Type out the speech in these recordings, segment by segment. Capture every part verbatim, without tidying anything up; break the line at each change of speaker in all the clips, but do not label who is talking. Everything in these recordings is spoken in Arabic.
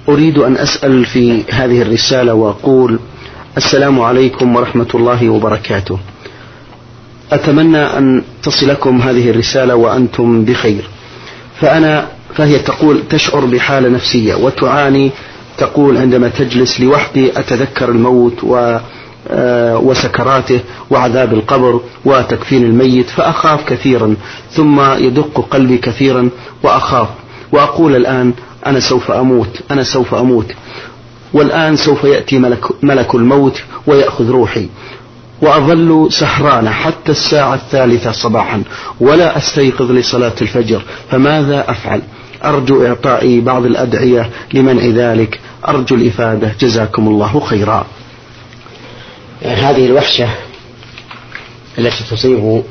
أريد أن أسأل في هذه الرسالة وأقول: السلام عليكم ورحمة الله وبركاته. أتمنى أن تصلكم هذه الرسالة وأنتم بخير. فأنا فهي تقول تشعر بحالة نفسية وتعاني، تقول عندما تجلس لوحدي أتذكر الموت و وسكراته وعذاب القبر وتكفين الميت فأخاف كثيرا، ثم يدق قلبي كثيرا وأخاف وأقول الآن أنا سوف أموت أنا سوف أموت والآن سوف يأتي ملك, ملك الموت ويأخذ روحي، وأظل سهران حتى الساعة الثالثة صباحا ولا أستيقظ لصلاة الفجر، فماذا أفعل؟ أرجو إعطائي بعض الأدعية لمنع ذلك، أرجو الإفادة، جزاكم الله خيرا.
هذه الوحشة التي تصيب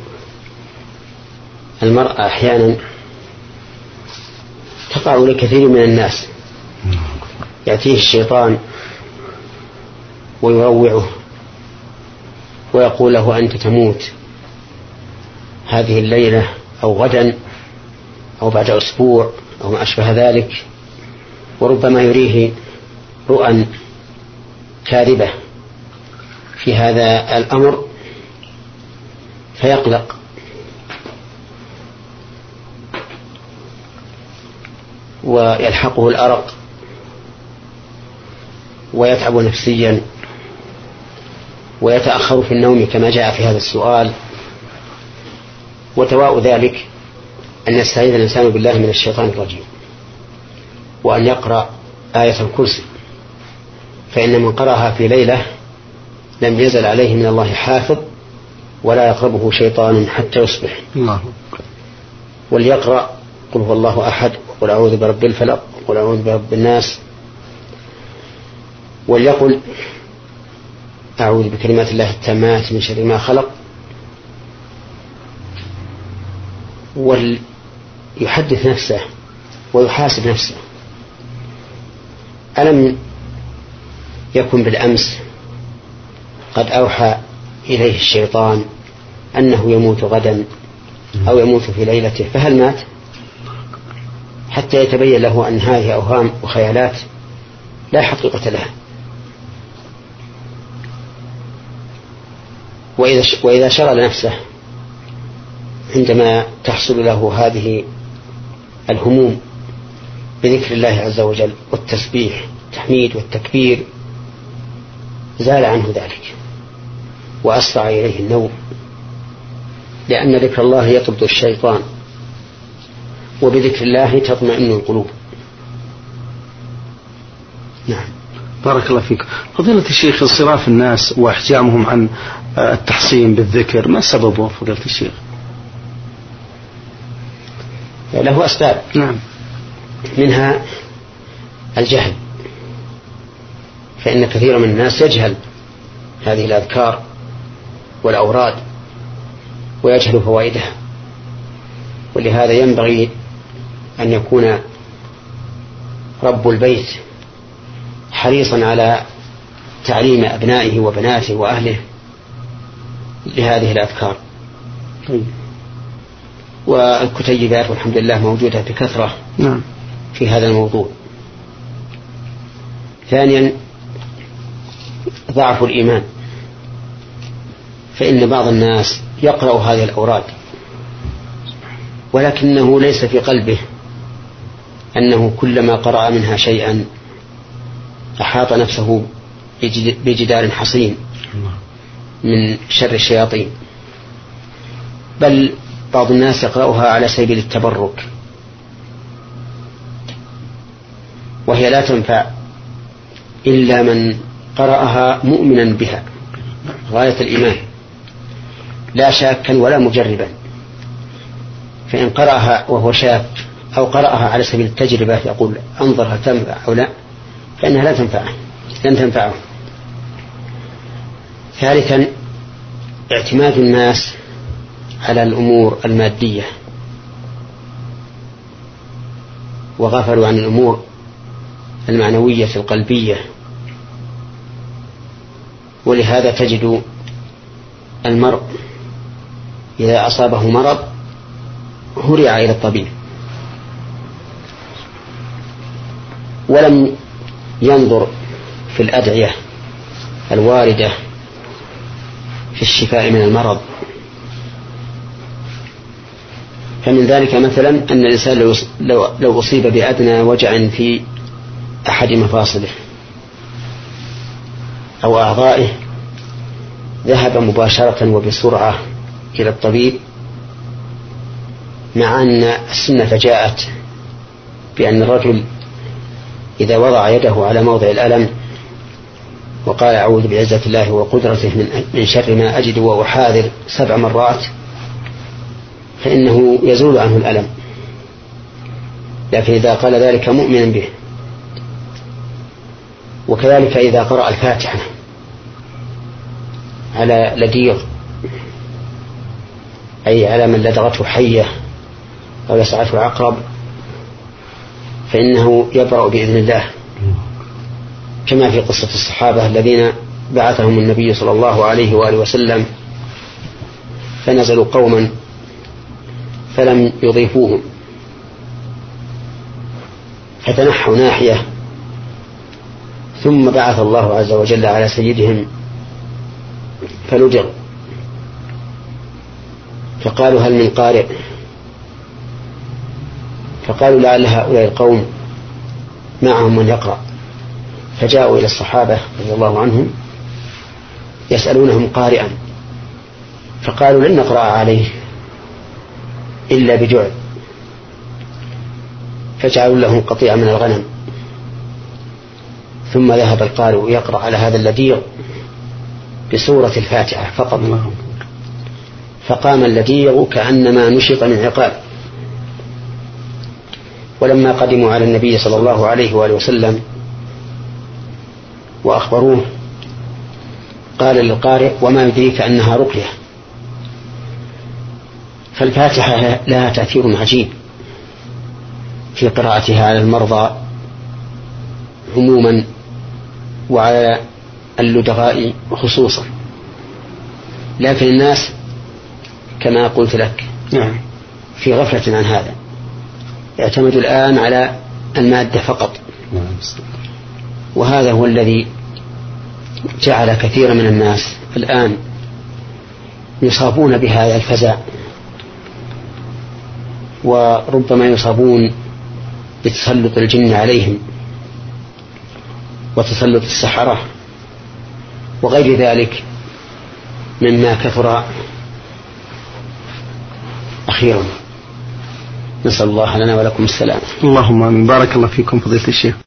المرأة أحيانا تقع لكثير من الناس، يأتيه الشيطان ويروعه ويقول له أنت تموت هذه الليلة أو غدا أو بعد أسبوع أو ما أشبه ذلك، وربما يريه رؤى كاذبة في هذا الأمر فيقلق ويلحقه الأرق ويتعب نفسيا ويتأخر في النوم كما جاء في هذا السؤال. وتواء ذلك أن يستعيذ الإنسان بالله من الشيطان الرجيم وأن يقرأ آية الكرسي، فإن من قرأها في ليلة لم يزل عليه من الله حافظ ولا يقربه شيطان حتى يصبح. الله. وليقرأ قل هو الله أحد وقل أعوذ برب الفلق وقل أعوذ برب الناس، وليقل أعوذ بكلمات الله التامات من شر ما خلق، وليحدث نفسه ويحاسب نفسه: ألم يكن بالأمس قد أوحى إليه الشيطان أنه يموت غدا أو يموت في ليلته، فهل مات؟ حتى يتبين له أن هذه أوهام وخيالات لا حقيقة لها. وإذا شغل نفسه عندما تحصل له هذه الهموم بذكر الله عز وجل والتسبيح التحميد والتكبير زال عنه ذلك وأسرع إليه النوم، لأن ذكر الله يطرد الشيطان وبذكر الله تطمئن القلوب.
نعم، بارك الله فيك. فضيلة الشيخ، انصراف الناس واحجامهم عن التحصين بالذكر ما سببه فضيلة الشيخ؟
له أسباب.
نعم.
منها الجهل، فإن كثير من الناس يجهل هذه الأذكار والأوراد ويجهل فوائدها، ولهذا ينبغي أن يكون رب البيت حريصا على تعليم أبنائه وبناته وأهله لهذه الأذكار.
طيب.
والكتيبات والحمد لله موجودة بكثرة.
نعم.
في هذا الموضوع. ثانيا ضعف الإيمان، فإن بعض الناس يقرأ هذه الأوراد ولكنه ليس في قلبه أنه كلما قرأ منها شيئا أحاط نفسه بجدار حصين من شر الشياطين، بل بعض الناس يقرأها على سبيل التبرك، وهي لا تنفع إلا من قرأها مؤمنا بها غاية الإيمان لا شاكا ولا مجربا. فإن قرأها وهو شاك أو قرأها على سبيل التجربة يقول انظر هل تنفع أو لا، فإنها لا تنفعه لن تنفعه. ثالثا اعتماد الناس على الأمور المادية وغفلوا عن الأمور المعنوية القلبية، ولهذا تجد المرء إذا أصابه مرض هرع إلى الطبيب ولم ينظر في الأدعية الواردة في الشفاء من المرض. فمن ذلك مثلا أن الإنسان لو, لو أصيب بأدنى وجع في أحد مفاصله أو أعضائه ذهب مباشرة وبسرعة إلى الطبيب، مع أن السنة جاءت بأن الرجل إذا وضع يده على موضع الألم وقال أعوذ بعزة الله وقدرته من شر ما أجد وأحاذر سبع مرات فإنه يزول عنه الألم. لكن إذا قال ذلك مؤمنا به، وكذلك إذا قرأ الفاتحة على لديغ أي على من لدغته حية أو لسعته عقرب فإنه يبرأ بإذن الله، كما في قصة الصحابة الذين بعثهم النبي صلى الله عليه وآله وسلم فنزلوا قوما فلم يضيفوهم فتنحوا ناحية، ثم بعث الله عز وجل على سيدهم فلدغ، فقالوا هل من قارئ؟ فقالوا لعل هؤلاء القوم معهم من يقرأ، فجاءوا إلى الصحابة رضي الله عنهم يسألونهم قارئا، فقالوا لن نقرأ عليه إلا بجعل، فجعلوا لهم قطيع من الغنم، ثم ذهب القارئ يقرأ على هذا اللديغ بسورة الفاتحة فقط، فقام اللديغ كأنما نشط من عقال. ولما قدموا على النبي صلى الله عليه وآله وسلم وأخبروه قال للقارئ وما يدريك أنها رقية؟ فالفاتحة لها تأثير عجيب في قراءتها على المرضى عموما وعلى اللدغاء خصوصا، لكن الناس كما قلت لك في غفلة عن هذا، يعتمد الآن على المادة فقط، وهذا هو الذي جعل كثير من الناس الآن يصابون بهذا الفزع، وربما يصابون بتسلط الجن عليهم وتسلط السحرة وغير ذلك مما كثر أخيرا. نسأل الله لنا ولكم السلام.
اللهم آمين. بارك الله فيكم فضيلة الشيخ.